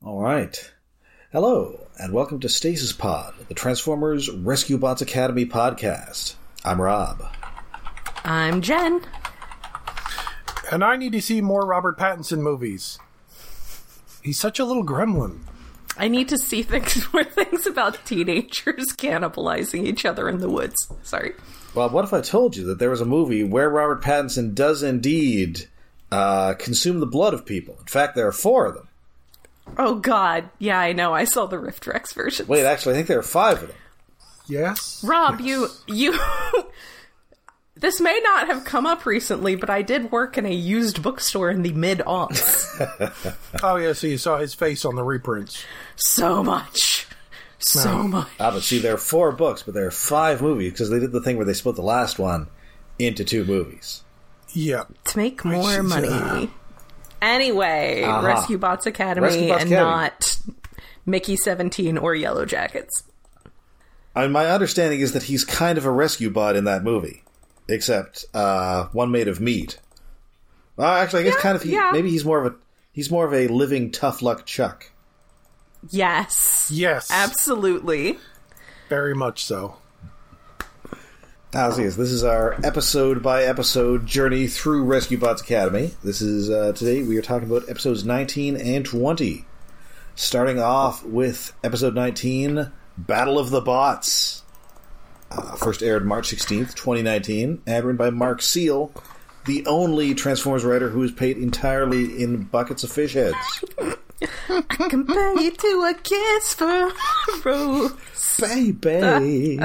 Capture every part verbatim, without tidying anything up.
All right. Hello, and welcome to Stasis Pod, the Transformers Rescue Bots Academy podcast. I'm Rob. I'm Jen. And I need to see more Robert Pattinson movies. He's such a little gremlin. I need to see things more things about teenagers cannibalizing each other in the woods. Sorry. Well, what if I told you that there was a movie where Robert Pattinson does indeed uh, consume the blood of people? In fact, there are four of them. Oh, God. Yeah, I know. I saw the Rift Rex version. Wait, actually, I think there are five of them. Yes? Rob, yes. you... you. This may not have come up recently, but I did work in a used bookstore in the mid-aughts. Oh, yeah, so you saw his face on the reprints. So much. So No. much. Ah, but see, there are four books, but there are five movies, because they did the thing where they split the last one into two movies. Yeah. To make more should- money. uh, Anyway, Uh-huh. Rescue Bots Academy Rescue Bots and Academy. not Mickey seventeen or Yellow Jackets. I mean, my understanding is that he's kind of a rescue bot in that movie, except uh, one made of meat. Well, actually, I guess Yeah, kind of. He, yeah. Maybe he's more of a he's more of a living tough luck Chuck. Yes. Yes. Absolutely. Very much so. Ah, so yes, this is our episode by episode journey through Rescue Bots Academy. This is uh, today we are talking about episodes nineteen and twenty. Starting off with episode nineteen, Battle of the Bots. Uh, first aired March sixteenth, twenty nineteen, and written by Mark Seal, the only Transformers writer who is paid entirely in buckets of fish heads. I compare you to a kiss for a rose. Baby!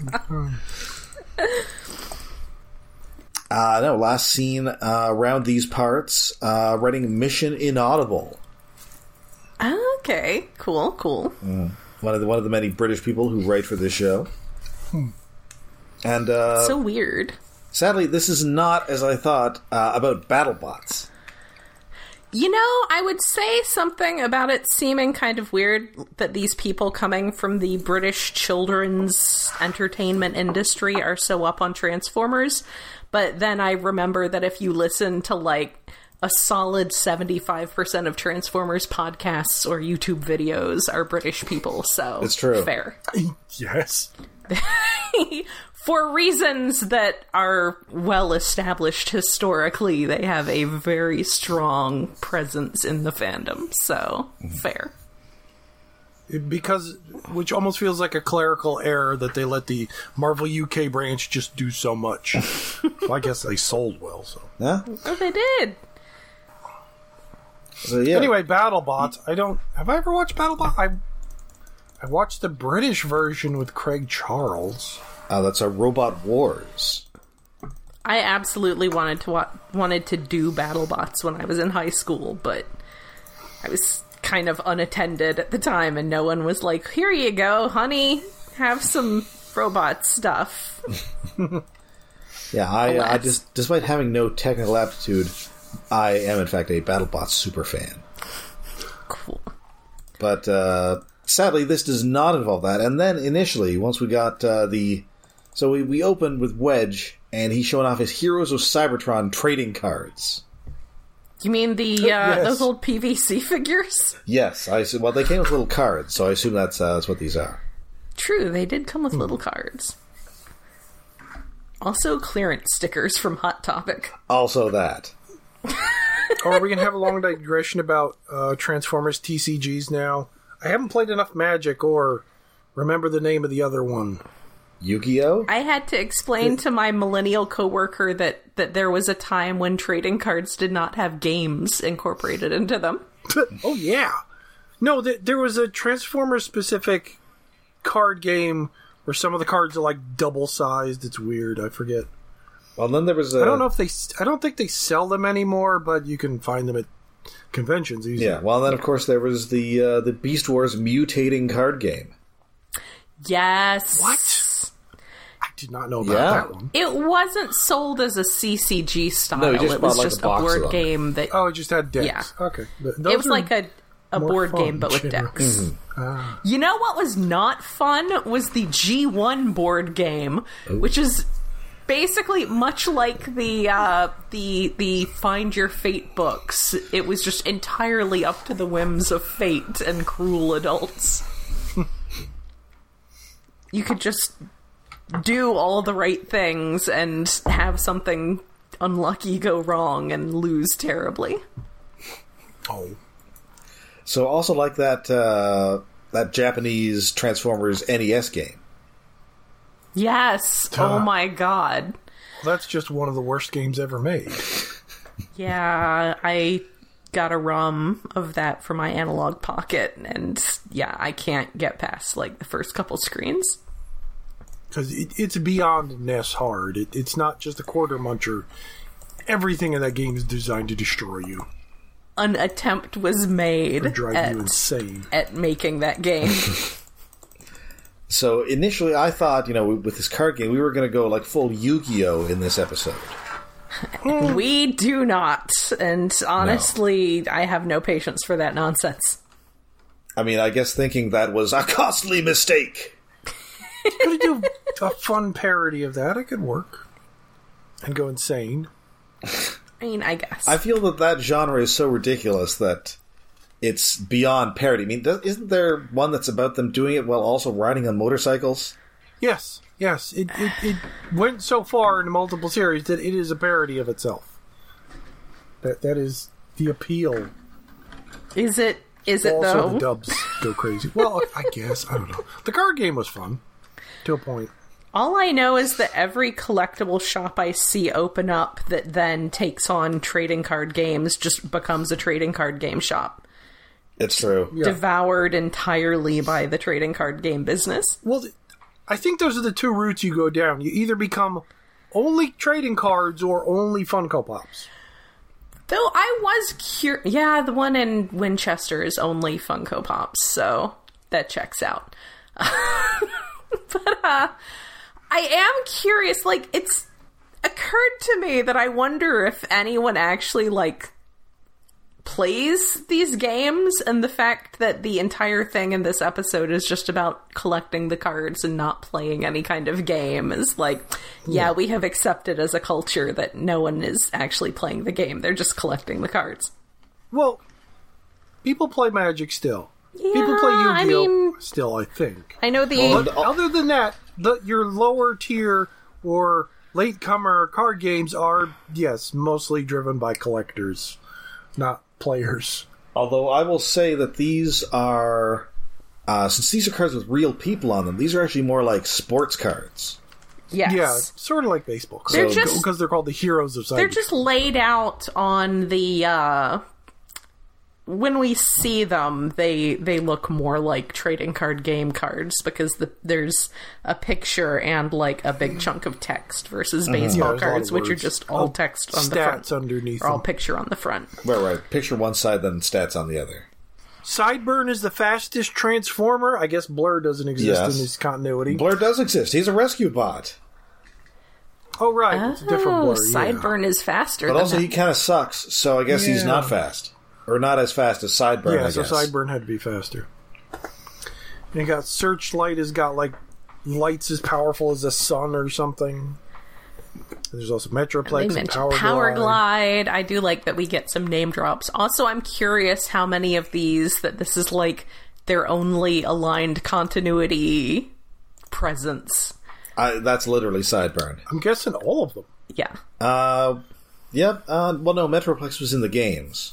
Uh, no, last seen uh, around these parts, uh, writing Mission Inaudible. Okay, cool, cool. Mm. One of the one of the many British people who write for this show. Hmm. And uh, So weird. sadly, this is not, as I thought, uh, about BattleBots. You know, I would say something about it seeming kind of weird that these people coming from the British children's entertainment industry are so up on Transformers, but then I remember that if you listen to, like, a solid seventy-five percent of Transformers podcasts or YouTube videos are British people, so... It's true. Fair. Yes. For reasons that are well established historically, they have a very strong presence in the fandom, so fair. Because, which almost feels like a clerical error that they let the Marvel U K branch just do so much. Well, I guess they sold well, so. Yeah? Oh, they did. So, yeah. Anyway, BattleBots. I don't... Have I ever watched BattleBots? I I watched the British version with Craig Charles. Uh, that's a Robot Wars. I absolutely wanted to wa- wanted to do BattleBots when I was in high school, but I was kind of unattended at the time, and no one was like, "Here you go, honey, have some robot stuff." Yeah, I, Alas. I just, despite having no technical aptitude, I am in fact a BattleBots super fan. Cool. But uh, sadly, this does not involve that. And then initially, once we got uh, the... So we, we opened with Wedge, and he's showing off his Heroes of Cybertron trading cards. You mean the uh, Yes. those old P V C figures? Yes, I assume, well, they came with little cards, so I assume that's, uh, that's what these are. True, they did come with little cards. Also, clearance stickers from Hot Topic. Also that. Or are we going to have a long digression about uh, Transformers T C Gs now? I haven't played enough Magic or remember the name of the other one. Yu-Gi-Oh? I had to explain to my millennial coworker that, that there was a time when trading cards did not have games incorporated into them. Oh, yeah. No, th- there was a Transformers-specific card game where some of the cards are, like, double-sized. It's weird. I forget. Well, then there was a... I don't know if they... I don't think they sell them anymore, but you can find them at conventions easily. Yeah, well, then, of course, there was the uh, the Beast Wars mutating card game. Yes. What? I did not know about Yeah. that one. It wasn't sold as a C C G style. No, you just it bought, was like, just a a box of board them. game that... Oh, it just had decks. Yeah. Okay. But It those was are like a, a more board fun, game, but with generally. decks. Mm-hmm. Ah. You know what was not fun was the G one board game, Ooh. which is basically, much like the uh, the the Find Your Fate books, it was just entirely up to the whims of fate and cruel adults. You could just do all the right things and have something unlucky go wrong and lose terribly. Oh. So also like that uh, that Japanese Transformers N E S game. Yes. Uh, oh my god. That's just one of the worst games ever made. Yeah, I got a ROM of that for my analog pocket, and yeah, I can't get past like the first couple screens. Because it, it's beyond N E S hard. It, it's not just a quarter muncher. Everything in that game is designed to destroy you. An attempt was made Or drive at, you insane. at making that game. So initially I thought, you know, with this card game, we were going to go like full Yu-Gi-Oh! In this episode. We do not, and honestly, no. I have no patience for that nonsense. I mean, I guess thinking that was a costly mistake. Could do a fun parody of that? It could work. And go insane. I mean, I guess. I feel that that genre is so ridiculous that it's beyond parody. I mean, th- isn't there one that's about them doing it while also riding on motorcycles? Yes, yes. It, it, it went so far in multiple series that it is a parody of itself. That That is the appeal. Is it, is it also, though? Also, the dubs go crazy. Well, I guess. I don't know. The card game was fun. To a point. All I know is that every collectible shop I see open up that then takes on trading card games just becomes a trading card game shop. It's true. Yeah. Devoured entirely by the trading card game business. Well, I think those are the two routes you go down. You either become only trading cards or only Funko Pops. Though I was curious. Yeah, the one in Winchester is only Funko Pops, so that checks out. But, uh... I am curious, like, it's occurred to me that I wonder if anyone actually, like, plays these games, and the fact that the entire thing in this episode is just about collecting the cards and not playing any kind of game is like, yeah, we have accepted as a culture that no one is actually playing the game, they're just collecting the cards. Well, people play Magic still. Yeah, people play Yu-Gi-Oh! I mean, still, I think. I know the... Well, other than that, the, your lower tier or latecomer card games are, yes, mostly driven by collectors, not players. Although I will say that these are, uh, since these are cards with real people on them, these are actually more like sports cards. Yes. Yeah, sort of like baseball cards. They're just, because they're called the heroes of Cybertron. They're just laid out on the, uh... when we see them, they they look more like trading card game cards because the, there's a picture and like a big chunk of text versus baseball yeah, cards, which are just all text on the front. Stats underneath or all them. picture on the front. Right, right. Picture one side, then stats on the other. Sideburn is the fastest Transformer. I guess Blur doesn't exist Yes. in this continuity. Blur does exist. He's a rescue bot. Oh, right. It's a different Oh, Blur. Sideburn yeah. is faster But than also that. he kind of sucks, so I guess he's Yeah. not fast. Or not as fast as Sideburn, Yeah, I so guess. Sideburn had to be faster. And you got Searchlight has got like lights as powerful as the sun or something. There's also Metroplex They and mentioned Power, Power Glide. Glide. I do like that we get some name drops. Also, I'm curious how many of these that this is like their only aligned continuity presence. I, that's literally Sideburn. I'm guessing all of them. Yeah. Uh, yep. Uh, well, no, Metroplex was in the games.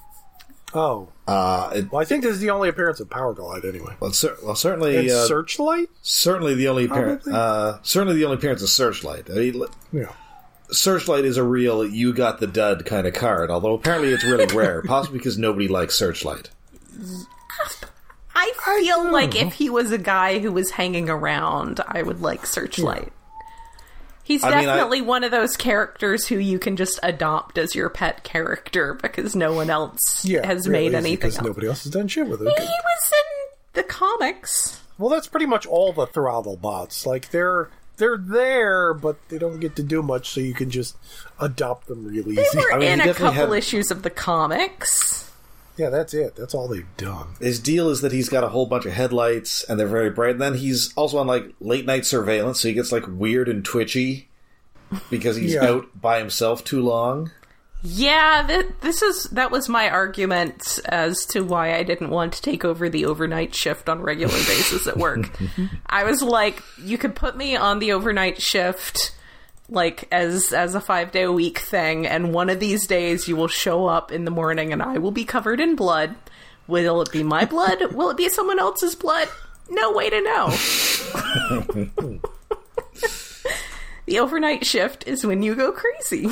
Oh. Uh, it, Well, I think this is the only appearance of Power Glide anyway. well, cer- well, certainly, And uh, Searchlight? certainly the only appearance. Probably. Uh, certainly the only appearance of Searchlight. I mean, li- Yeah. Searchlight is a real you got the dud kind of card, although apparently it's really rare, possibly because nobody likes Searchlight. I feel like if he was a guy who was hanging around, I would like Searchlight. He's I mean, definitely one of those characters who you can just adopt as your pet character because no one else Yeah, has really made easy, anything because else. nobody else has done shit with it. He was in the comics. Well, that's pretty much all the Throttle bots. Like, they're they're there, but they don't get to do much, so you can just adopt them real easy. They were I mean, in he a definitely couple had- issues of the comics. Yeah, that's it. That's all they've done. His deal is that he's got a whole bunch of headlights, and they're very bright. And then he's also on like late night surveillance, so he gets like weird and twitchy. because he's Yeah. out by himself too long. Yeah, th- this is that was my argument as to why I didn't want to take over the overnight shift on a regular basis at work. I was like, you could put me on the overnight shift like as as a five day a week thing, and one of these days you will show up in the morning and I will be covered in blood. Will it be my blood? Will it be someone else's blood? No way to know. The overnight shift is when you go crazy.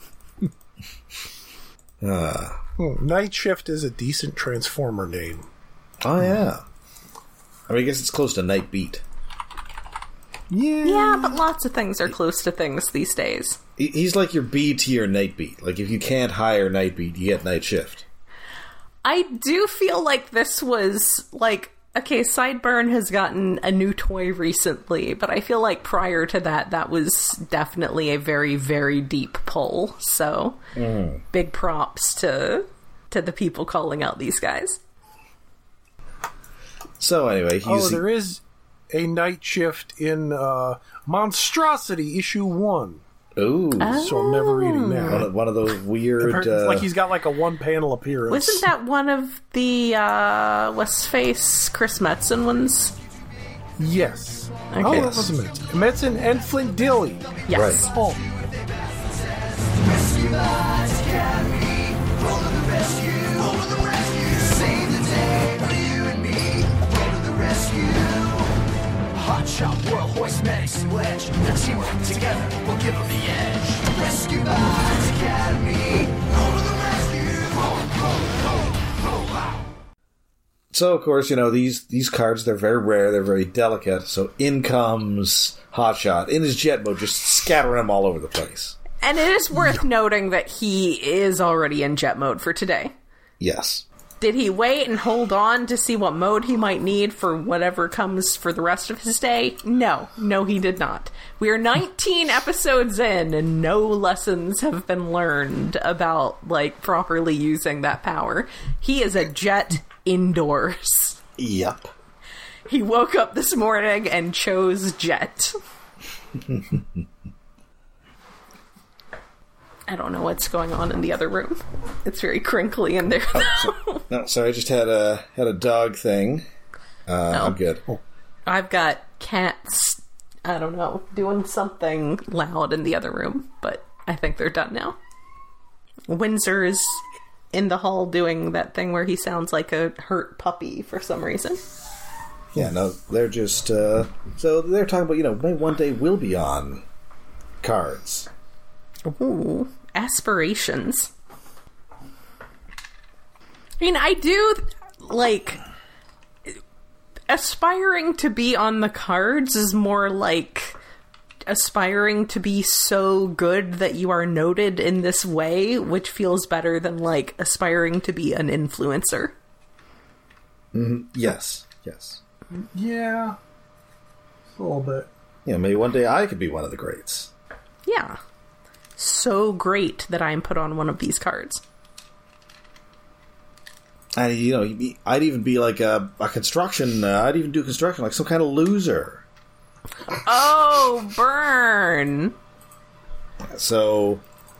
Uh, Hmm, Night Shift is a decent Transformer name. oh, yeah. I mean, I guess it's close to Night Beat. Yeah. Yeah, but lots of things are close to things these days. He- He's like your B tier Night Beat. Like, if you can't hire Night Beat, you get Night Shift. I do feel like this was, like, okay, Sideburn has gotten a new toy recently, but I feel like prior to that, that was definitely a very, very deep pull. So, Mm. big props to to the people calling out these guys. So, anyway, he's... Oh, there is a Night Shift in uh, Monstrosity issue one. Ooh. So I'm never reading that. One of, one of those weird... It's Uh, like he's got like a one-panel appearance. Wasn't that one of the uh, West Face Chris Metzen ones? Yes. Okay. Oh, that was Metzen. Metzen and Flint Dilley. Yes. Right. Oh. Hotshot, World Hoist, Medics, and Wedge. Their teamwork together will give them the edge. Rescue Bots Academy. Go to the rescue. Go, go, go, go, wow. So, of course, you know, these, these cards, they're very rare, they're very delicate, so in comes Hotshot, in his jet mode, just scattering them all over the place. And it is worth noting that he is already in jet mode for today. Yes. Did he wait and hold on to see what mode he might need for whatever comes for the rest of his day? No. No, he did not. We are nineteen episodes in, and no lessons have been learned about, like, properly using that power. He is a jet indoors. Yep. He woke up this morning and chose jet. I don't know what's going on in the other room. It's very crinkly in there. So, no, sorry, I just had a had a dog thing. Uh, Oh. I'm good. I've got cats, I don't know, doing something loud in the other room, but I think they're done now. Windsor's in the hall doing that thing where he sounds like a hurt puppy for some reason. Yeah, no, they're just... Uh, so they're talking about, you know, maybe one day we'll be on cards. Ooh, aspirations. I mean, I do, like, aspiring to be on the cards is more like aspiring to be so good that you are noted in this way, which feels better than, like, aspiring to be an influencer. Mm-hmm. Yes, yes. Yeah. A little bit. Yeah, maybe one day I could be one of the greats. Yeah. So great that I'm put on one of these cards. And, you know, I'd even be like a, a construction... Uh, I'd even do construction like some kind of loser. Oh, burn! So...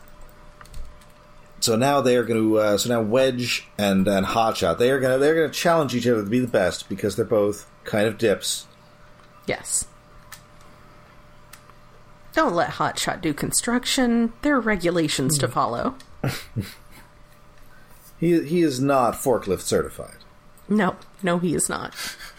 So now they are going to... Uh, so now Wedge and, and Hotshot, they are going to they're going to challenge each other to be the best because they're both kind of dips. Yes. Don't let Hotshot do construction. There are regulations to follow. He he is not forklift certified. No, no, he is not.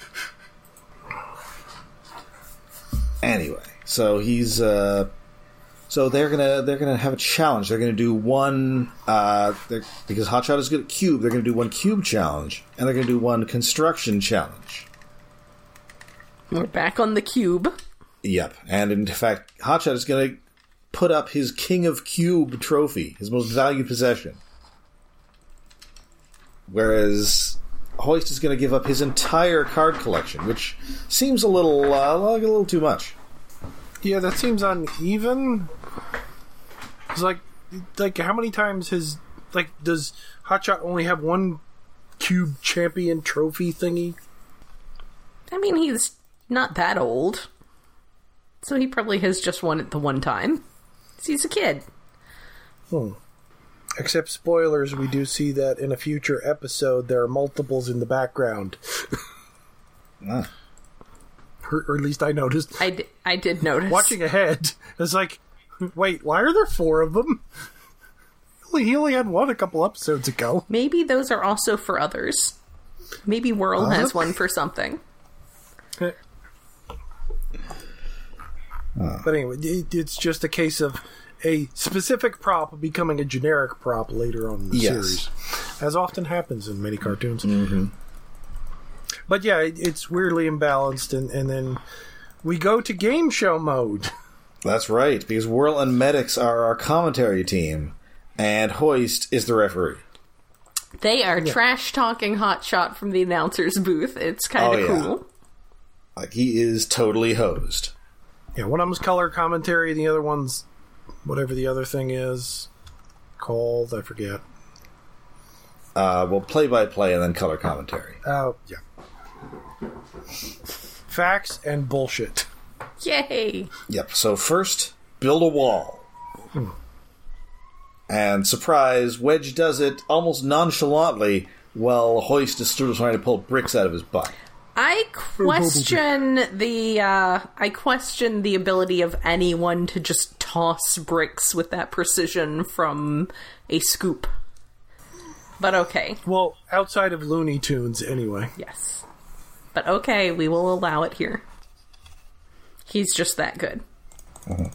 Anyway, so he's uh, so they're gonna they're gonna have a challenge. They're gonna do one uh, because Hotshot is good at cube. They're gonna do one cube challenge, and they're gonna do one construction challenge. We're back on the cube. Yep, and in fact, Hotshot is gonna put up his King of Cube trophy, his most valued possession. Whereas Hoist is going to give up his entire card collection, which seems a little, uh, like a little too much. Yeah, that seems uneven. It's like, like how many times has, like, does Hotshot only have one Cube Champion trophy thingy? I mean, he's not that old. So he probably has just won it the one time. He's a kid. Hmm. Except spoilers, we do see that in a future episode there are multiples in the background. Ah. or, or at least I noticed. I, d- I did notice. Watching ahead, it's like, wait, why are there four of them? He only had one a couple episodes ago. Maybe those are also for others. Maybe Whirl Uh, has one for something. But anyway, it, it's just a case of a specific prop becoming a generic prop later on in the Yes. series, as often happens in many cartoons. Mm-hmm. But yeah, it, it's weirdly imbalanced, and, and then we go to game show mode. That's right, because Whirl and Medics are our commentary team, and Hoist is the referee. They are trash-talking Hotshot from the announcer's booth. It's kind of Oh, yeah. cool. Like, he is totally hosed. Yeah, one of them's color commentary, the other one's whatever the other thing is called, I forget. Uh, well, play-by-play and then color commentary. Oh, yeah. Facts and bullshit. Yay! Yep, so first, build a wall. Hmm. And surprise, Wedge does it almost nonchalantly while Hoist is still trying to pull bricks out of his butt. I question the uh, I question the ability of anyone to just toss bricks with that precision from a scoop. But okay. Well, outside of Looney Tunes, anyway. Yes. But okay, we will allow it here. He's just that good. Uh-huh.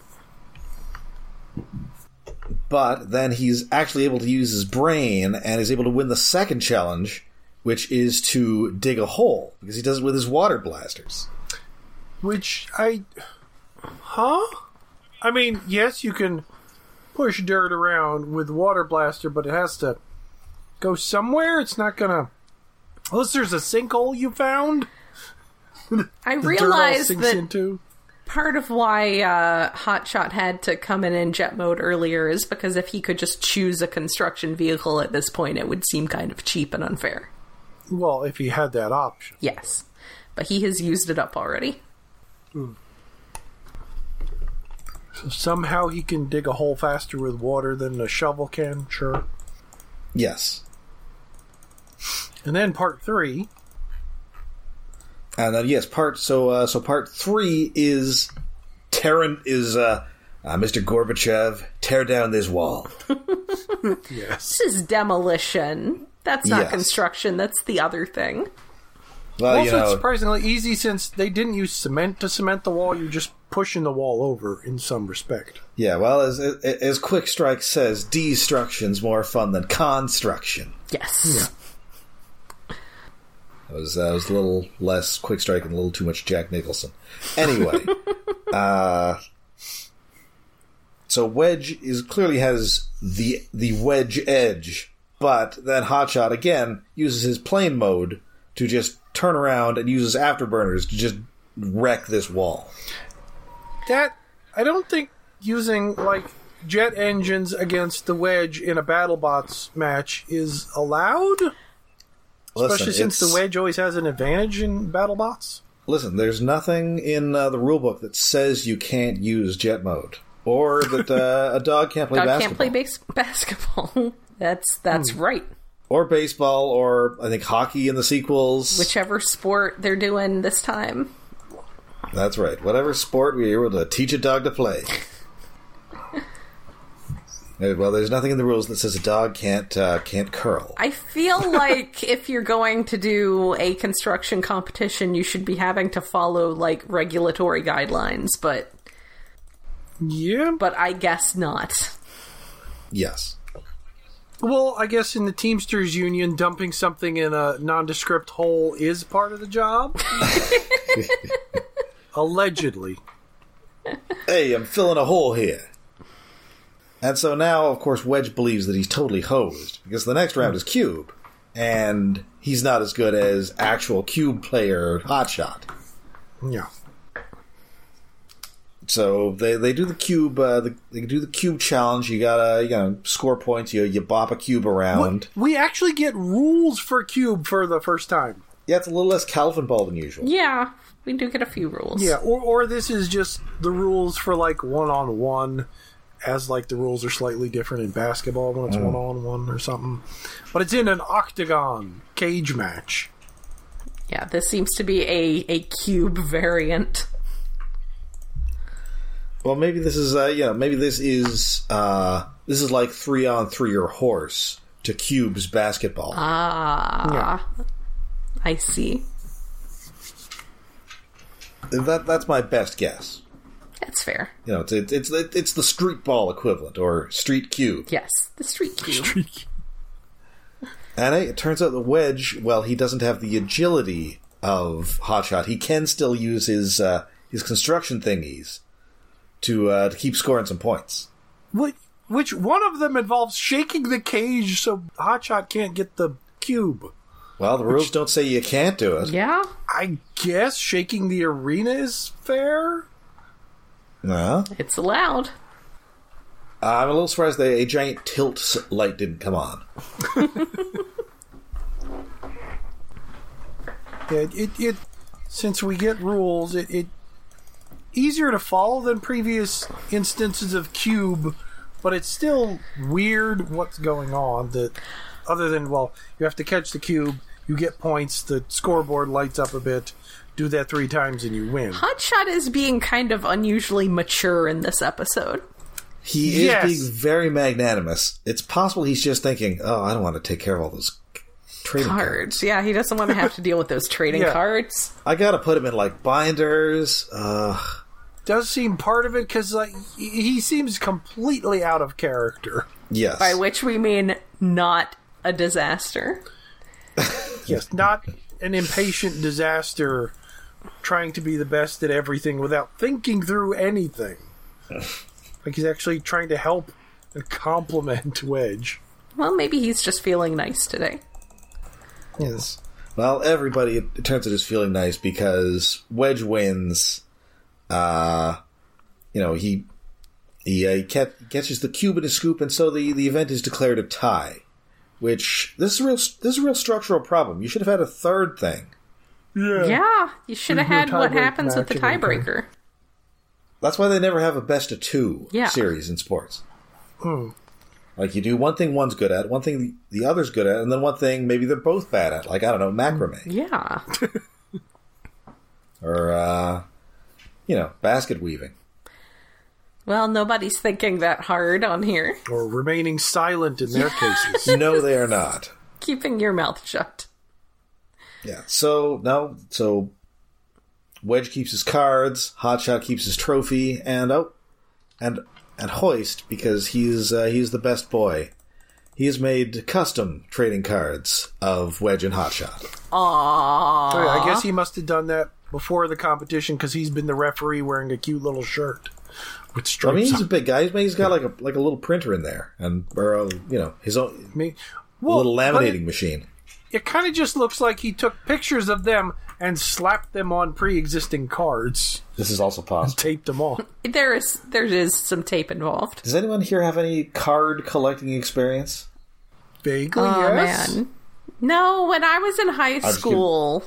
But then he's actually able to use his brain and is able to win the second challenge, which is to dig a hole, because he does it with his water blasters. Which I... Huh? I mean, yes, you can push dirt around with water blaster, but it has to go somewhere. It's not gonna... Unless there's a sinkhole you found. I The dirt all realized sinks that into. part of why uh, Hotshot had to come in in jet mode earlier is because if he could just choose a construction vehicle at this point, it would seem kind of cheap and unfair. Well, if he had that option. Yes. But he has used it up already. Mm. So somehow he can dig a hole faster with water than a shovel can, sure. Yes. And then part three. And then, yes, part, so, uh, so part three is Terran, is, uh, uh, Mister Gorbachev, tear down this wall. Yes. This is demolition. That's not Yes. construction, that's the other thing. Well, also, you know, it's surprisingly easy since they didn't use cement to cement the wall. You're just pushing the wall over in some respect. yeah, well, as, as Quick Strike says, destruction's more fun than construction. Yes. That was, uh, was a little less Quick Strike and a little too much Jack Nicholson. Anyway, uh, so Wedge is clearly has the the Wedge edge, but then Hotshot again uses his plane mode to just turn around and uses afterburners to just wreck this wall. That, I don't think using, like, jet engines against the Wedge in a BattleBots match is allowed. Listen, Especially since it's- the Wedge always has an advantage in BattleBots. Listen, there's nothing in uh, the rulebook that says you can't use jet mode, or that uh, a dog can't play Dog basketball. can't play base- basketball. That's that's Hmm. right. Or baseball, or I think hockey in the sequels. Whichever sport they're doing this time. That's right. Whatever sport we were able to teach a dog to play. Uh, well, there's nothing in the rules that says a dog can't uh, can't curl. I feel like if you're going to do a construction competition, you should be having to follow, like, regulatory guidelines, but Yeah. but I guess not. Yes. Well, I guess in the Teamsters Union, dumping something in a nondescript hole is part of the job. Allegedly. Hey, I'm filling a hole here. And so now, of course, Wedge believes that he's totally hosed, because the next round is Cube, and he's not as good as actual Cube player Hotshot. Yeah. So they, they do the cube uh, the, they do the cube challenge. You gotta you gotta score points. You you bop a cube around. We actually get rules for Cube for the first time. Yeah, it's a little less Calvin ball than usual. Yeah, we do get a few rules. Yeah, or or this is just the rules for, like, one-on-one, as like the rules are slightly different in basketball when it's mm. one-on-one or something. But it's in an octagon cage match. Yeah, this seems to be a, a cube variant. Well, maybe this is, uh, you know, maybe this is, uh, this is like three on three or horse to cubes basketball. Ah, yeah. I see. That that's my best guess. That's fair. You know, it's it's it's, it's the street ball equivalent or street cube. Yes, the street cube. Street cube. And it turns out the Wedge, well, he doesn't have the agility of Hotshot. He can still use his uh, his construction thingies to uh, to keep scoring some points. Which, which one of them involves shaking the cage so Hotshot can't get the cube? Well, the rules which, don't say you can't do it. Yeah? I guess shaking the arena is fair? No. It's allowed. Uh, I'm a little surprised that a giant tilt light didn't come on. Yeah, it, it since we get rules, it, it easier to follow than previous instances of cube, but it's still weird what's going on. That other than well, you have to catch the cube, you get points, the scoreboard lights up a bit. Do that three times and you win. Hotshot is being kind of unusually mature in this episode. He yes. is being very magnanimous. It's possible he's just thinking, "Oh, I don't want to take care of all those." Trading cards. cards. Yeah, he doesn't want to have to deal with those trading yeah. cards. I gotta put him in, like, binders. Uh... Does seem part of it, because like, he seems completely out of character. Yes. By which we mean not a disaster. Yes, not an impatient disaster trying to be the best at everything without thinking through anything. Like, he's actually trying to help and compliment Wedge. Well, maybe he's just feeling nice today. Yes. Well, everybody, it, it turns out, is feeling nice because Wedge wins. Uh, you know, he he, uh, he cat- catches the cube in his scoop, and so the, the event is declared a tie. Which this is a real this is a real structural problem. You should have had a third thing. Yeah. Yeah, you should have had what happens with the tiebreaker. tiebreaker. That's why they never have a best of two yeah. series in sports. Hmm. Like, you do one thing one's good at, one thing the other's good at, and then one thing maybe they're both bad at. Like, I don't know, macrame. Yeah. Or, uh, you know, basket weaving. Well, nobody's thinking that hard on here. Or remaining silent in their cases. No, they are not. Keeping your mouth shut. Yeah, so, no, so Wedge keeps his cards, Hotshot keeps his trophy, and, oh, and... And Hoist, because he's uh, he's the best boy, he has made custom trading cards of Wedge and Hotshot. Aww. So, yeah, I guess he must have done that before the competition because he's been the referee wearing a cute little shirt with stripes. I mean, he's on. a big guy. He's got like a like a little printer in there, and or a, you know his own I mean, well, little laminating it, machine. It kind of just looks like he took pictures of them and slapped them on pre-existing cards. This is also possible. Taped them on. There is there is some tape involved. Does anyone here have any card collecting experience? Vaguely, oh, yes. Man. No, when I was in high school,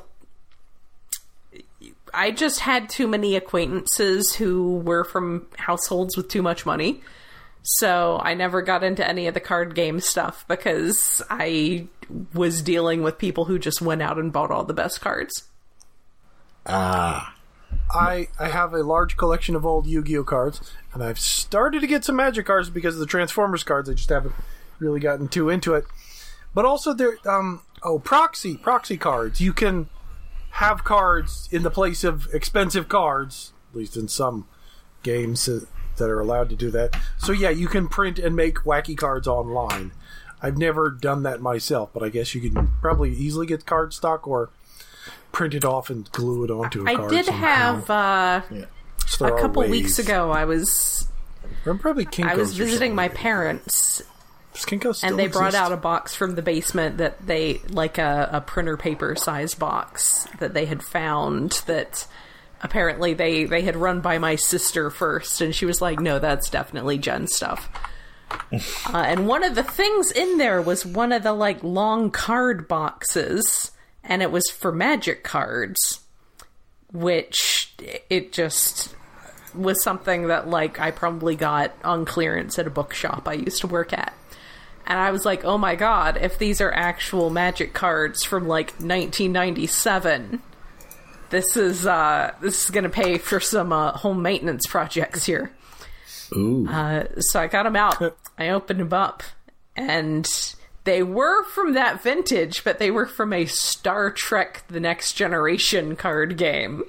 I just had too many acquaintances who were from households with too much money. So I never got into any of the card game stuff because I was dealing with people who just went out and bought all the best cards. Ah. I I have a large collection of old Yu-Gi-Oh cards, and I've started to get some Magic cards because of the Transformers cards. I just haven't really gotten too into it. But also there, um, oh, proxy, proxy cards. You can have cards in the place of expensive cards, at least in some games that are allowed to do that. So yeah, you can print and make wacky cards online. I've never done that myself, but I guess you can probably easily get card stock or print it off and glue it onto a I card. did somehow. have uh, Yeah. So a there are couple ways. weeks ago. I was Or probably Kinko's I was or visiting something. my parents, Does Kinko still and they brought exist? out a box from the basement that they like a, a printer paper size box that they had found that apparently they they had run by my sister first, and she was like, "No, that's definitely Jen stuff." uh, and one of the things in there was one of the like long card boxes, and it was for Magic cards, which it just was something that, like, I probably got on clearance at a bookshop I used to work at. And I was like, oh my god, if these are actual Magic cards from, like, nineteen ninety-seven, this is, uh, this is gonna pay for some, uh, home maintenance projects here. Ooh. Uh, so I got them out. I opened them up, and they were from that vintage, but they were from a Star Trek The Next Generation card game.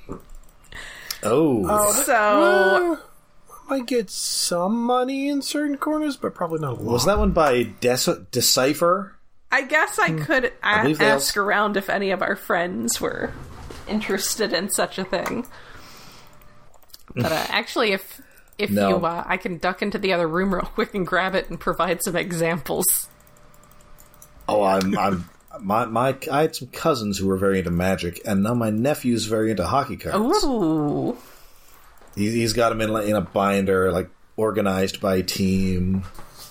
Oh. Oh, So... uh, might get some money in certain corners, but probably not a lot. Was that one by Des- Decipher? I guess I could I a- believe they ask also- around if any of our friends were interested in such a thing. But uh, actually, if if No. you, uh, I can duck into the other room real quick and grab it and provide some examples. Oh, I'm, I'm, my, my, I had some cousins who were very into Magic, and now my nephew's very into hockey cards. Ooh. He, he's got them in, like, in a binder, like, organized by team.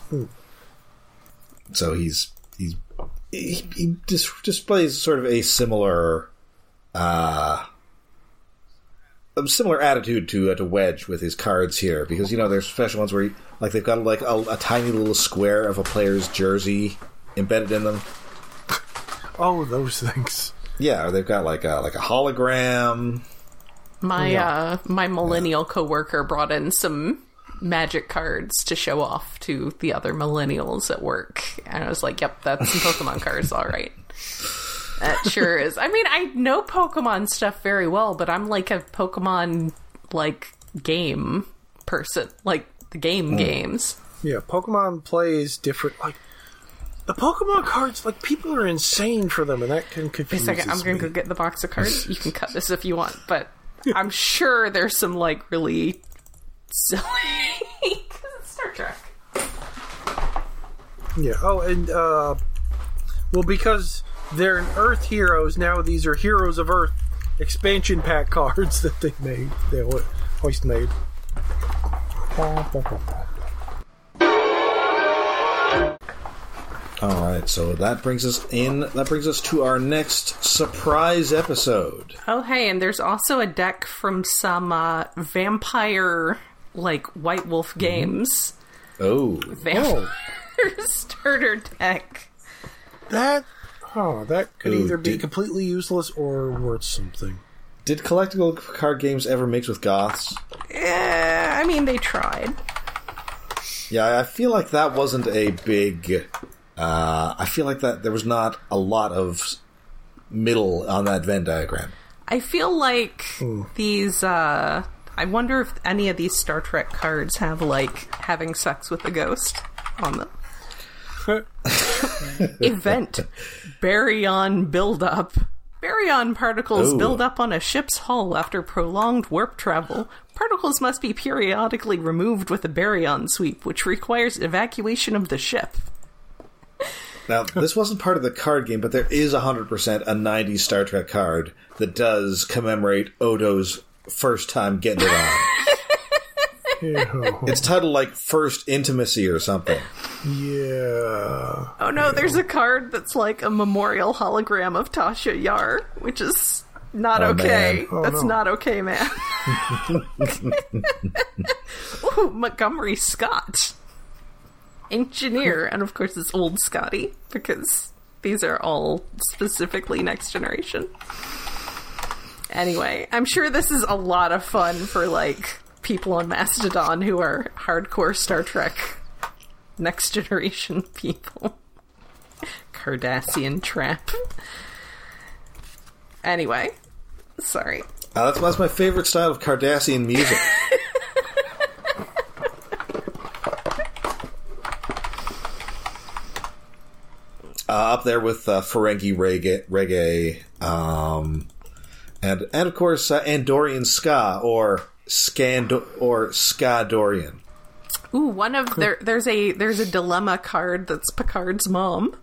So he's, he's, he, he dis- displays sort of a similar, uh, a similar attitude to uh, to Wedge with his cards here, because, you know, there's special ones where, he, like, they've got, like, a, a tiny little square of a player's jersey embedded in them. Oh, those things. Yeah, or they've got, like, a, like a hologram. My Yeah. uh, my millennial coworker brought in some Magic cards to show off to the other millennials at work, and I was like, "Yep, that's some Pokemon cards, all right." That sure is. I mean, I know Pokemon stuff very well, but I'm like a Pokemon like game person, like the game games. Yeah, Pokemon plays different. Like the Pokemon cards, like people are insane for them, and that can Wait a confuse second, I'm gonna me. go get the box of cards. You can cut this if you want, but I'm sure there's some like really silly because it's Star Trek. Yeah. Oh, and uh, well, because they're an Earth heroes now, these are Heroes of Earth expansion pack cards that they made. They ho- hoist made. All right, so that brings us in. That brings us to our next surprise episode. Oh, hey, and there's also a deck from some uh, vampire, like, White Wolf games. Oh, Vampire starter deck. That, oh, that could Ooh, either be did- completely useless or worth something. did collectible card games ever mix with goths? Yeah, I mean, they tried. Yeah, I feel like that wasn't a big. Uh, I feel like that there was not a lot of middle on that Venn diagram. I feel like these, uh... I wonder if any of these Star Trek cards have, like, having sex with a ghost on them. Event. Baryon buildup. Baryon particles Ooh. build up on a ship's hull after prolonged warp travel. Particles must be periodically removed with a baryon sweep, which requires evacuation of the ship. Now, this wasn't part of the card game, but there is one hundred percent a nineties Star Trek card that does commemorate Odo's first time getting it on. Ew. It's titled, like, First Intimacy or something. Yeah. Oh no, there's a card that's like a memorial hologram of Tasha Yar, which is not Oh, okay. man. Oh, That's no. not okay, man. Ooh, Montgomery Scott. Engineer, and of course it's old Scotty, because these are all specifically Next Generation. Anyway, I'm sure this is a lot of fun for, like, people on Mastodon who are hardcore Star Trek Next Generation people. Cardassian trap. Anyway, sorry. Uh, that's, that's my favorite style of Cardassian music. Uh, up there with uh, Ferengi reggae, reggae um, and and of course uh, Andorian ska or Scand or Ska Dorian. Ooh, one of there. There's a there's a dilemma card that's Picard's mom.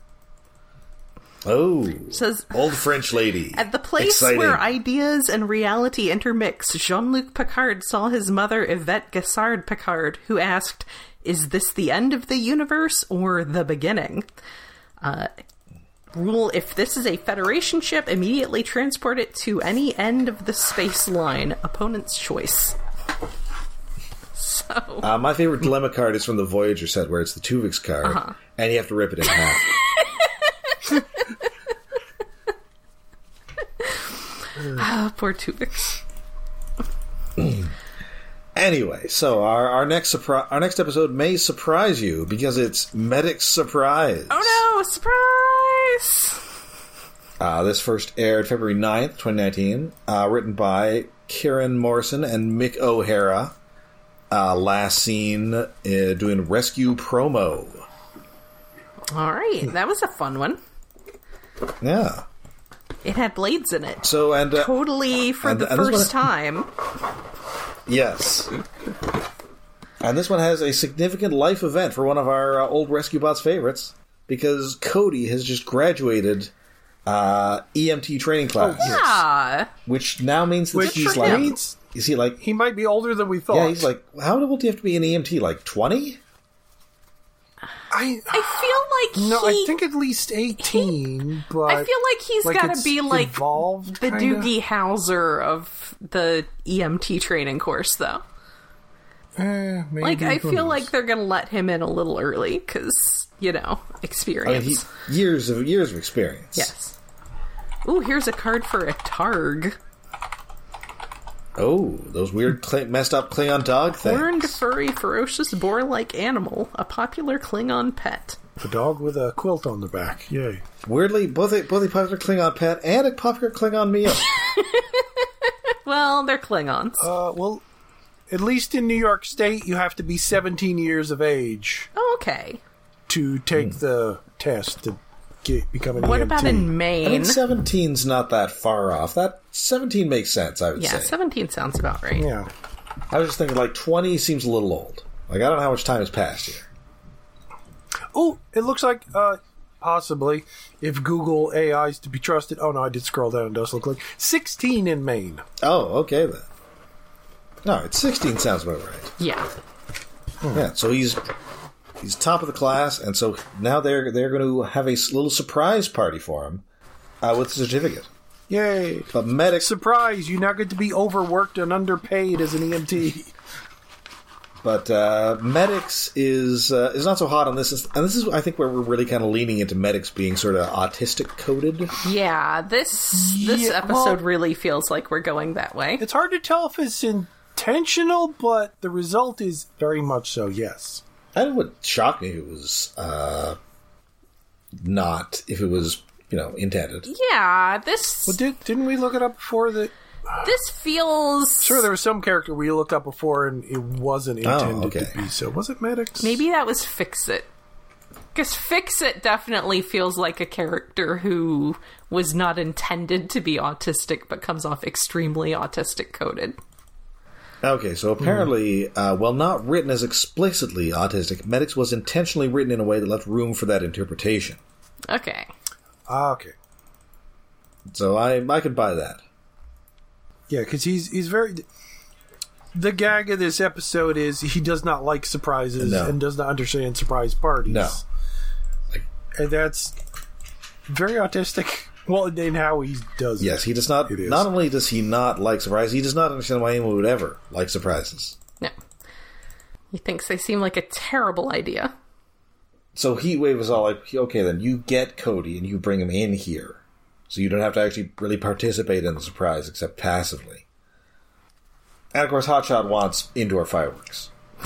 Oh, It says old French lady. at the place Exciting. where ideas and reality intermix, Jean-Luc Picard saw his mother Yvette Gassard Picard, who asked, "Is this the end of the universe or the beginning?" Uh, rule: if this is a Federation ship, immediately transport it to any end of the space line. Opponent's choice. So Uh, my favorite dilemma card is from the Voyager set, where it's the Tuvix card, Uh-huh. and you have to rip it in half. ah, poor Tuvix. Anyway, so our, our next surpri- our next episode may surprise you because it's Medic's Surprise. Oh no! Surprise! Uh, this first aired February ninth, twenty nineteen, uh, written by Kieran Morrison and Mick O'Hara. Uh, last seen uh, doing Rescue promo. All right, that was a fun one. Yeah. It had blades in it. So and uh, Totally for and- the and this first one- time. yes. And this one has a significant life event for one of our uh, old Rescue Bots favorites, because Cody has just graduated uh, E M T training class, Yeah. which now means that Which he's for like, him. means is he like, he might be older than we thought. yeah, he's like, how old do you have to be an E M T? Like twenty? I, I feel like no, he, I think at least eighteen, but I feel like he's like got it's to be like evolved, the kinda. Doogie Howser of the E M T training course, though. Eh, maybe, Like, I who feel knows? like they're going to let him in a little early because, you know, I mean, experience. he, years of years of experience. Yes. Ooh, here's a card for a Targ. Oh, those weird, cl- messed up Klingon dog things. Horned, furry, ferocious, boar-like animal. A popular Klingon pet. a dog with a quilt on the back. Yay! Weirdly, both a, both a popular Klingon pet and a popular Klingon meal. Well, they're Klingons. Uh, well, at least in New York State, you have to be seventeen years of age oh, okay. to take the test to get, become an What E M T. about in I mean, Maine? seventeen's not that far off. That seventeen makes sense, I would Yeah, say. seventeen sounds about right. Yeah. I was just thinking, like, twenty seems a little old. Like, I don't know how much time has passed here. Oh, it looks like uh, possibly if Google A I is to be trusted. Oh no, I did scroll down. It does look like sixteen in Maine. Oh, okay then. No, it's sixteen sounds about right. Yeah. Yeah, so he's he's top of the class, and so now they're they're going to have a s- little surprise party for him uh, with a certificate. Yay! But Medic, Surprise! You now get to be overworked and underpaid as an E M T. but uh, Medics is uh, is not so hot on this, and this is I think where we're really kind of leaning into Medics being sort of autistic coded. Yeah, this this Yeah, episode well- really feels like we're going that way. It's hard to tell if it's intentional, but the result is very much so. Yes. And it would shock me if it was uh, not, if it was, you know, intended. Yeah, this Well, did didn't we look it up before? That this feels sure there was some character we looked up before and it wasn't Oh, intended okay. to be. So was it Medics? maybe that was Fix It. Because Fix It definitely feels like a character who was not intended to be autistic, but comes off extremely autistic coded. Okay, so apparently, uh, while not written as explicitly autistic, Medics was intentionally written in a way that left room for that interpretation. Okay. Ah, okay. So I I could buy that. Yeah, because he's he's very. The gag of this episode is he does not like surprises No. and does not understand surprise parties. No. And that's very autistic. Well, in how he does it. Yes, he does not. It is. Not only does he not like surprises, he does not understand why anyone would ever like surprises. No. He thinks they seem like a terrible idea. So Heatwave is all like, okay, then you get Cody and you bring him in here, so you don't have to actually really participate in the surprise except passively. And of course, Hotshot wants indoor fireworks.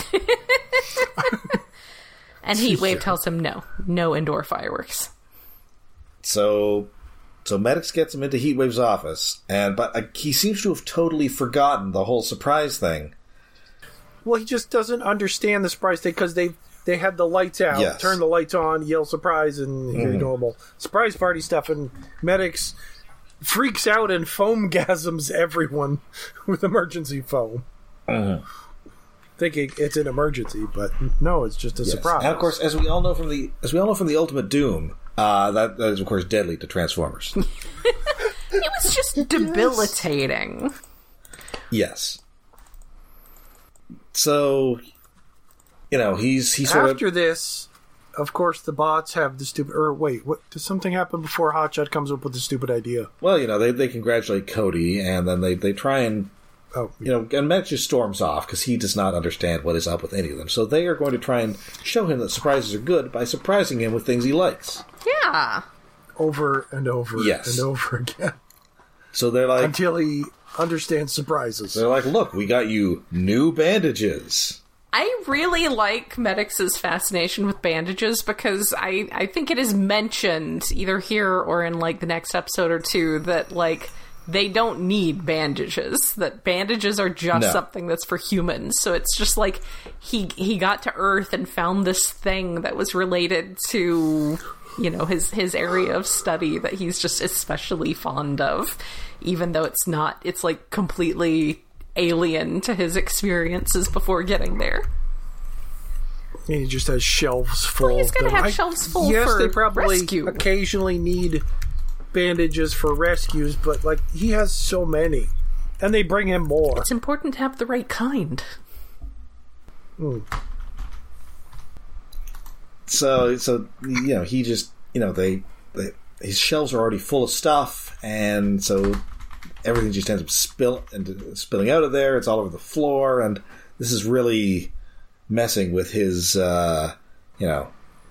And Heatwave tells him no. No indoor fireworks. So, so Medics gets him into Heatwave's office, and but uh, he seems to have totally forgotten the whole surprise thing. Well, he just doesn't understand the surprise thing because they they had the lights out, Yes. turn the lights on, yell surprise, and hear Mhm. normal surprise party stuff. And Medics freaks out and foam-gasms everyone with emergency foam, Mhm. thinking it's an emergency, but no, it's just a Yes. surprise. And of course, as we all know from the as we all know from the Ultimate Doom, uh, that, that is of course deadly to Transformers. It was just debilitating. Yes. So, you know, he's he's sort After of this, of course, the bots have the stupid. Or wait, what? Does something happen before Hotshot comes up with the stupid idea? well, you know, they they congratulate Cody, and then they they try and Oh, you know, and Medic just storms off because he does not understand what is up with any of them. So they are going to try and show him that surprises are good by surprising him with things he likes. Yeah. over and over Yes. and over again So they're like, until he understands surprises. they're like, look, we got you new bandages. I really like Medix's fascination with bandages because I, I think it is mentioned either here or in like the next episode or two that like they don't need bandages, that bandages are just No. something that's for humans. So it's just like he he got to Earth and found this thing that was related to, you know, his his area of study that he's just especially fond of, even though it's not, it's like completely alien to his experiences before getting there. And he just has shelves full. Well, he's of gonna them. have I- shelves full Yes, for they probably rescue. occasionally need bandages for rescues, but like he has so many, and they bring him more. It's important to have the right kind. So, so you know, he just, you know, they, they his shelves are already full of stuff, and so everything just ends up spill and spilling out of there. It's all over the floor, and this is really messing with his, uh, you know,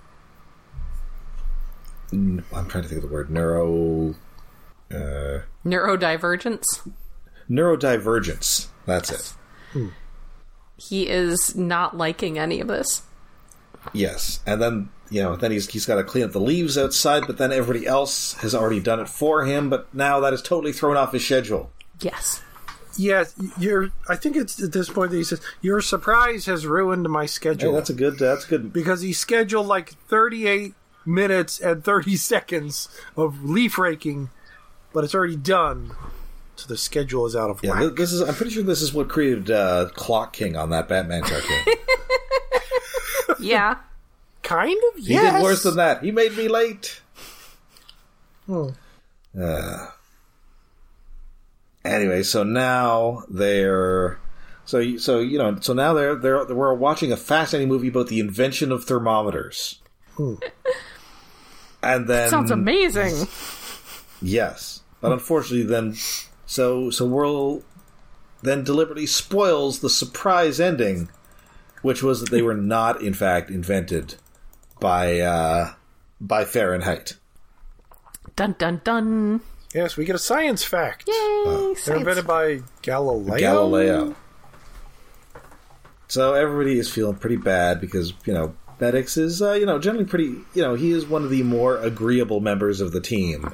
n- I'm trying to think of the word neuro, uh, Neurodivergence. neurodivergence. That's it. He is not liking any of this. Yes, and then you know, then he's he's got to clean up the leaves outside, but then everybody else has already done it for him. But now that is totally thrown off his schedule. Yes. Yes, you're. I think it's at this point that he says, "Your surprise has ruined my Hey, schedule." that's a good. Uh, that's a good. Because he scheduled like thirty-eight minutes and thirty seconds of leaf raking, but it's already done, so the schedule is out of Yeah, whack. th- this is. I'm pretty sure this is what created uh, Clock King on that Batman cartoon. Yeah. Kind of, He yes. did worse than that. He made me late. Hmm. Uh, anyway, so now they're so you- so you know so now they're they're we're watching a fascinating movie about the invention of thermometers. And then Sounds amazing. Yes, but unfortunately, then so so Whirl then deliberately spoils the surprise ending, which was that they were not, in fact, invented by uh, by Fahrenheit. Dun dun dun. Yes, we get a science fact. Yay! They're science. invented by Galileo. Galileo. So everybody is feeling pretty bad because you know Medix is uh, you know generally pretty you know he is one of the more agreeable members of the team,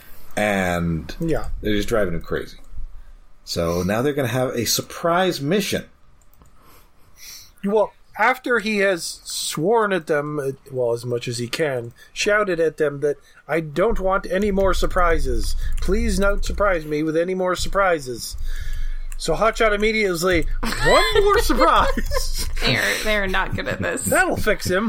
and Yeah. they're just driving him crazy. So now they're going to have a surprise mission. Well, after he has sworn at them, uh, well, as much as he can, shouted at them that I don't want any more surprises. Please don't surprise me with any more surprises. So Hotshot immediately, one more surprise. They're, they're not good at this. That'll fix him.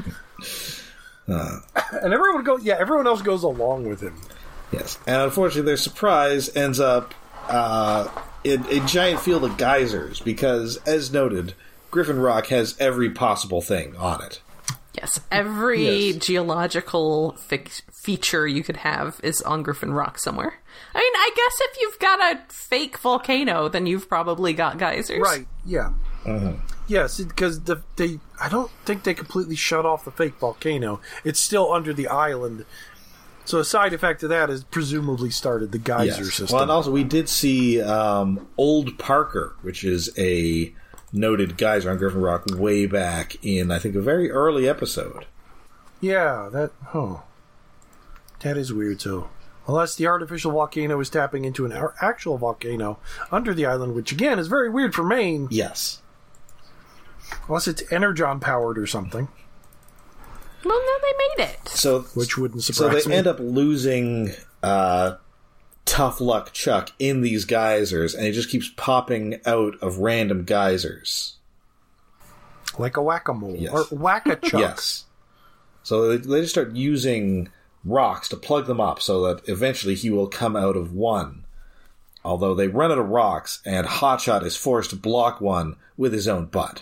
Uh, And everyone goes, yeah, everyone else goes along with him. Yes, and unfortunately, their surprise ends up uh, in a giant field of geysers because, as noted, Griffin Rock has every possible thing on it. Yes, every Yes. geological fi- feature you could have is on Griffin Rock somewhere. I mean, I guess if you've got a fake volcano, then you've probably got geysers. Right, yeah. Yes, because the, they, I don't think they completely shut off the fake volcano. It's still under the island. So a side effect of that is presumably started the geyser Yes. system. Well, and also we did see um, Old Parker, which is a noted geyser on Griffin Rock, way back in I think a very early episode. Yeah, that, oh. That is weird, so. Unless the artificial volcano is tapping into an ar- actual volcano under the island, which again is very weird for Maine. Yes. Unless it's energon powered or something, Well, no, they made it. So which wouldn't so surprise they me. end up losing uh, Tough Luck Chuck in these geysers, and he just keeps popping out of random geysers. Like a whack-a-mole. Yes. Or whack-a-chuck. Yes. So they, they just start using rocks to plug them up so that eventually he will come out of one. Although they run out of rocks, and Hotshot is forced to block one with his own butt.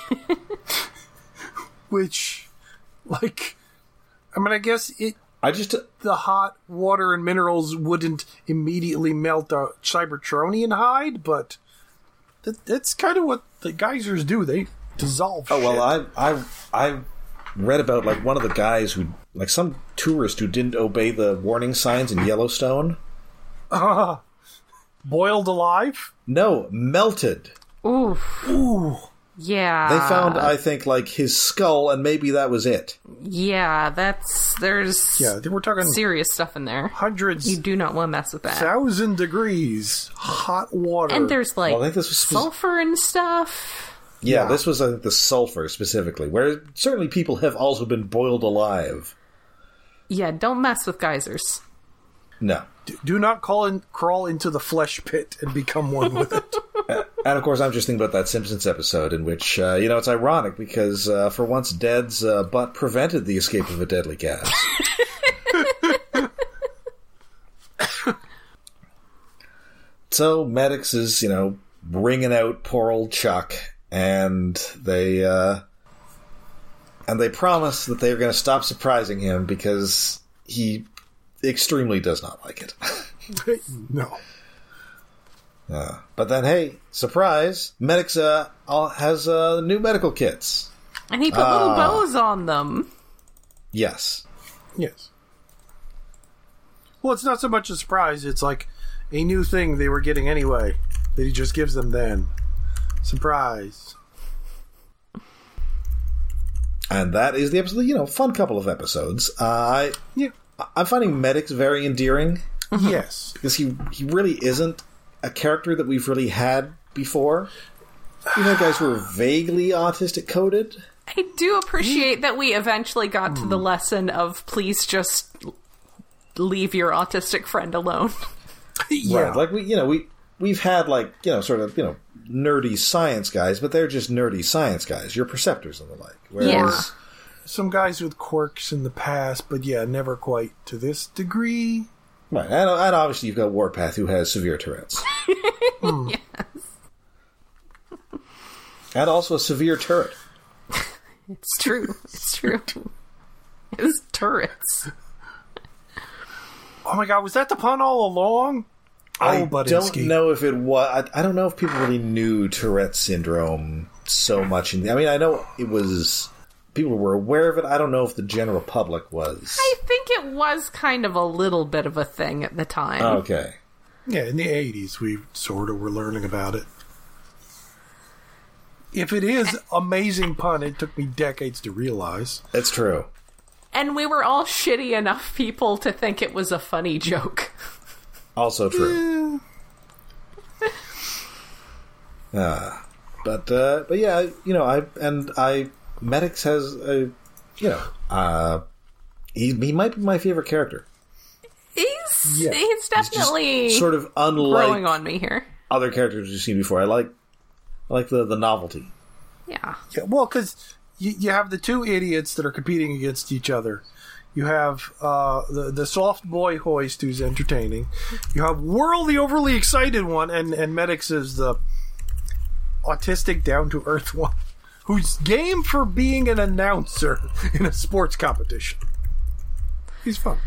Which, like, I mean, I guess it I just... the hot water and minerals wouldn't immediately melt a Cybertronian hide, but that, that's kind of what the geysers do. They dissolve. Oh well, shit. I I I read about like one of the guys who like some tourist who didn't obey the warning signs in Yellowstone. Uh, boiled alive. Uh-huh. No, melted. Ooh. Ooh. Yeah. They found, I think, like his skull, and maybe that was it. Yeah, that's... There's Yeah, we're talking serious stuff in there. hundreds, You do not want to mess with that. thousand degrees, hot water. And there's, like, Well, I think this was spec- sulfur and stuff. Yeah, Yeah. this was I think the sulfur specifically, where certainly people have also been boiled alive. Yeah, don't mess with geysers. No. do, do not call in, crawl into the flesh pit and become one with it. And of course, I'm just thinking about that Simpsons episode in which, uh, you know, it's ironic because uh, for once Dead's uh, butt prevented the escape of a deadly gas. So Medics is, you know, bringing out poor old Chuck, and they uh, and they promise that they're going to stop surprising him because he extremely does not like it. No. Uh, but then, hey, surprise! Medics uh, all has uh, new medical kits. And he put Ah. little bows on them. Yes. Yes. Well, it's not so much a surprise. It's like a new thing they were getting anyway that he just gives them then. Surprise. And that is the episode. You know, fun couple of episodes. Uh, I Yeah. I'm finding Medics very endearing Yes. because he he really isn't a character that we've really had before. We've had guys who are vaguely autistic coded. I do appreciate that we eventually got to the lesson of please just leave your autistic friend alone. Yeah. Right. Like we, you know, we we've had like you know sort of you know nerdy science guys, but they're just nerdy science guys. You're perceptors and the like. Whereas, Yeah. Some guys with quirks in the past, but yeah, never quite to this degree. right, and, and obviously you've got Warpath who has severe Tourette's, Yes. and also a severe turret. It's true. It's true. His turrets. Oh my god, was that the pun all along? I Oh, Budinsky. don't know if it was. I, I don't know if people really knew Tourette's syndrome so much. In, I mean, I know it was. People were aware of it. I don't know if the general public was. I think it was kind of a little bit of a thing at the time. Okay. Yeah, in the eighties, we sort of were learning about it. If it is amazing pun, it took me decades to realize. It's true. And we were all shitty enough people to think it was a funny joke. Also true. uh, but uh, but yeah, you know, I and I Medics has a you know uh, he he might be my favorite character. He's Yeah. he's He's just definitely sort of unlike growing on me here. other characters you've seen before. I like I like the the novelty. Yeah. Yeah, well, because you, you have the two idiots that are competing against each other. You have uh, the the soft boy hoist who's entertaining. You have Whirl, the overly excited one, and, and Medics is the autistic, down to earth one, who's game for being an announcer in a sports competition. He's fun.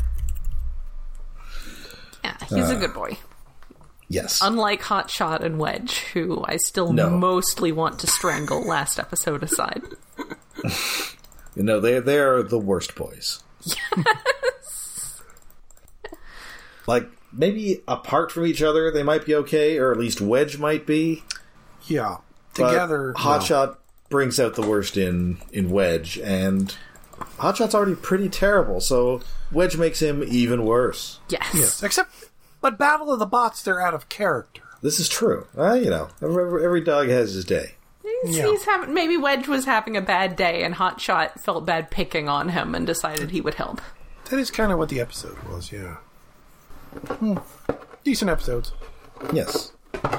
Yeah, he's Uh. a good boy. Yes. Unlike Hotshot and Wedge, who I still No. mostly want to strangle last episode aside. You know, they they're the worst boys. Yes. Like, maybe apart from each other, they might be okay, or at least Wedge might be. Yeah, But together. no. Hotshot brings out the worst in, in Wedge, and Hotshot's already pretty terrible, so Wedge makes him even worse. Yes. Yes, except, but Battle of the Bots, they're out of character. This is true. Uh, you know, every, every dog has his day. He's, Yeah. he's having, maybe Wedge was having a bad day and Hotshot felt bad picking on him and decided he would help. That is kind of what the episode was, yeah. Hmm. Decent episodes. Yes.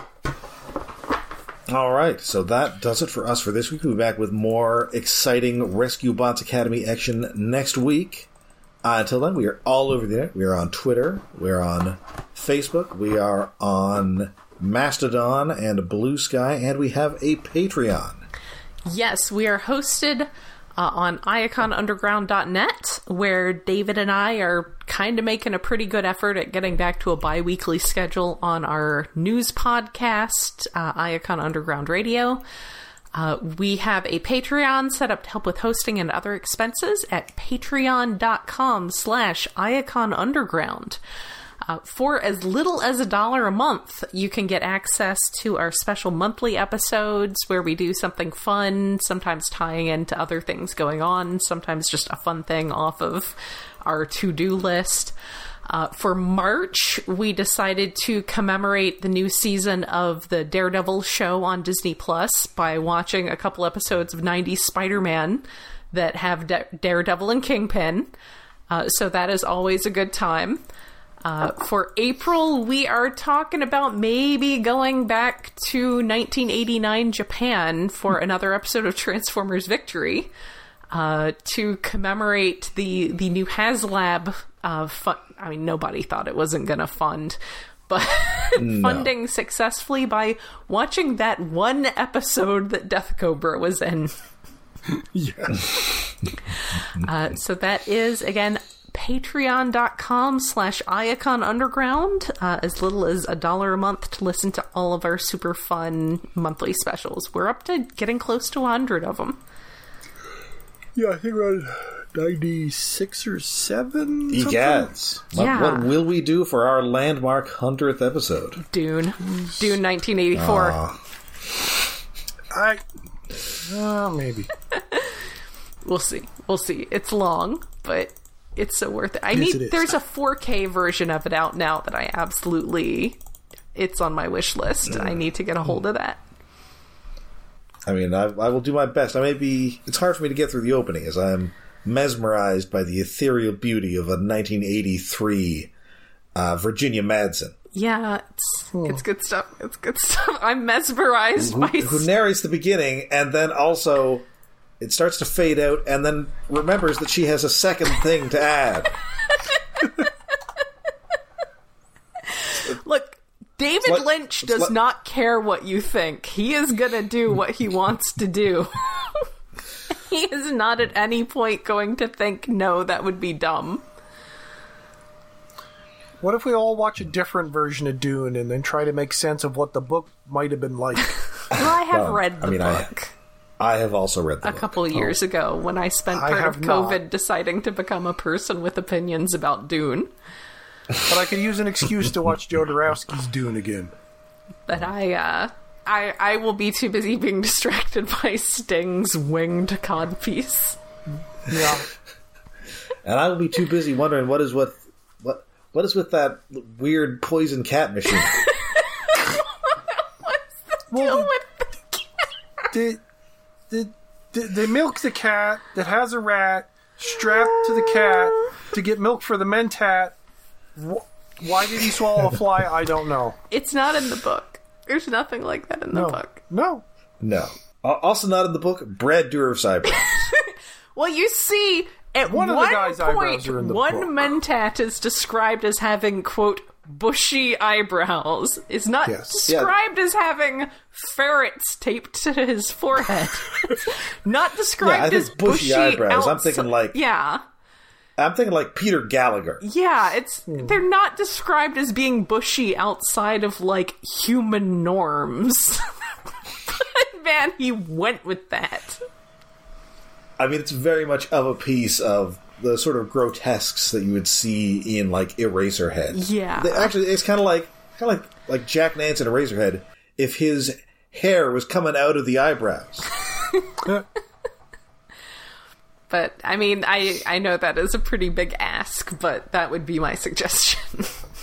All right, so that does it for us for this week. We'll be back with more exciting Rescue Bots Academy action next week. Uh, until then, we are all over the internet. We are on Twitter. We are on Facebook. We are on Mastodon and Blue Sky. And we have a Patreon. Yes, we are hosted uh, on iacon underground dot net, where David and I are kind of making a pretty good effort at getting back to a bi-weekly schedule on our news podcast, uh, Iacon Underground Radio. Uh, we have a Patreon set up to help with hosting and other expenses at patreon.com slash Iacon Underground. Uh, for as little as a dollar a month, you can get access to our special monthly episodes where we do something fun, sometimes tying into other things going on, sometimes just a fun thing off of our to-do list. Uh, for March, we decided to commemorate the new season of the Daredevil show on Disney Plus by watching a couple episodes of nineties Spider-Man that have Da- Daredevil and Kingpin. Uh, so that is always a good time. Uh, for April, we are talking about maybe going back to nineteen eighty-nine Japan for another episode of Transformers Victory, uh, to commemorate the, the new HasLab, uh, fun- I mean, nobody thought it wasn't gonna fund, but no. funding successfully by watching that one episode that Death Cobra was in. Yeah. uh, so that is, again, patreon.com slash Iacon Underground, uh, as little as a dollar a month to listen to all of our super fun monthly specials. We're up to getting close to a hundred of them. Yeah, I think around ninety-six or seven. Egads. What, yeah. what will we do for our landmark hundredth episode? Dune. Dune nineteen eighty-four. Uh, I... Uh, maybe. We'll see. We'll see. It's long, but it's so worth it. I yes, need. it There's a four K version of it out now that I absolutely. It's on my wish list. Mm. I need to get a hold of that. I mean, I, I will do my best. I may be. It's hard for me to get through the opening, as I'm mesmerized by the ethereal beauty of a nineteen eighty-three uh, Virginia Madsen. Yeah, it's oh. it's good stuff. It's good stuff. I'm mesmerized who, by who narrates the beginning, and then also it starts to fade out, and then remembers that she has a second thing to add. Look, David like, Lynch does like, not care what you think. He is going to do what he wants to do. He is not at any point going to think, no, that would be dumb. What if we all watch a different version of Dune and then try to make sense of what the book might have been like? Well, I have well, read the I mean, book. I, I have also read the a book. couple of years oh. ago when I spent part I of COVID not. deciding to become a person with opinions about Dune. But I could use an excuse to watch Jodorowsky's Dune again. But I, uh, I, I will be too busy being distracted by Sting's winged codpiece. Yeah. And I will be too busy wondering what is what what what is with that weird poison cat machine. What's the well, deal the, with the cat? The, the, the, they milk the cat that has a rat strapped to the cat to get milk for the mentat. Why did he swallow a fly? I don't know. It's not in the book. There's nothing like that in the no. book. No. No. Also not in the book, Brad Dourif's eyebrows. Well, you see, at one, one of the guy's point, eyebrows are in the one book. mentat is described as having, quote, bushy eyebrows. Is not yes. described yeah. as having ferrets taped to his forehead. Not described yeah, I think as bushy, bushy eyebrows. outside. I'm thinking like... Yeah. I'm thinking like Peter Gallagher. Yeah, it's mm. they're not described as being bushy outside of, like, human norms. But, man, he went with that. I mean, it's very much of a piece of the sort of grotesques that you would see in, like, Eraserhead. Yeah. They, actually, it's kind of like kind of like, like Jack Nance in Eraserhead if his hair was coming out of the eyebrows. But, I mean, I, I know that is a pretty big ask, but that would be my suggestion.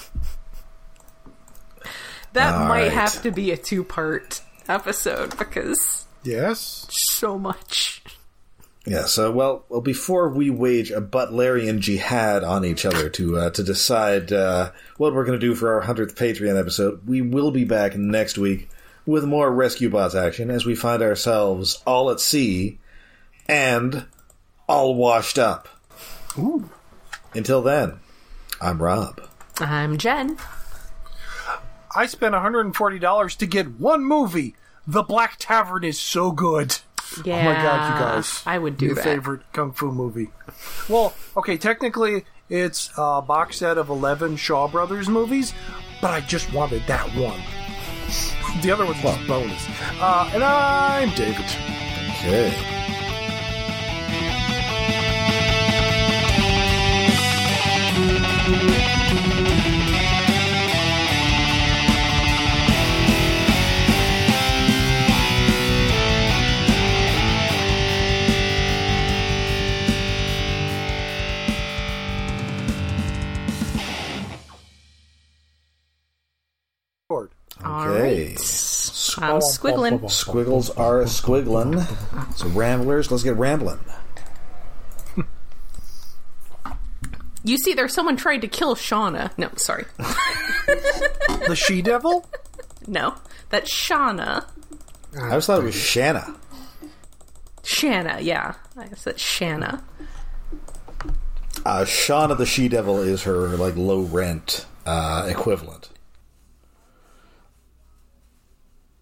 That All might right. have to be a two-part episode, because... Yes? So much. Yeah, so, well, well before we wage a Butlerian jihad on each other to uh, to decide uh, what we're going to do for our hundredth Patreon episode, we will be back next week with more Rescue Bots action as we find ourselves all at sea and... all washed up. Ooh. Until then, I'm Rob. I'm Jen. I spent one hundred forty dollars to get one movie. The Black Tavern is so good. Yeah, Oh my god, you guys. I would do Your that. favorite Kung Fu movie. Well, okay, technically it's a box set of eleven Shaw Brothers movies, but I just wanted that one. The other one's just bonus. Uh, and I'm David. Okay. Lord. All Okay. right. I'm squiggling. Squiggles are squiggling. So ramblers, let's get rambling. You see, there's someone tried to kill Shauna. No, sorry. The She-Devil? No, that's Shauna. I always thought it was Shanna. Shanna, yeah. I guess that's Shanna. Uh, Shauna the She-Devil is her like low rent uh, equivalent.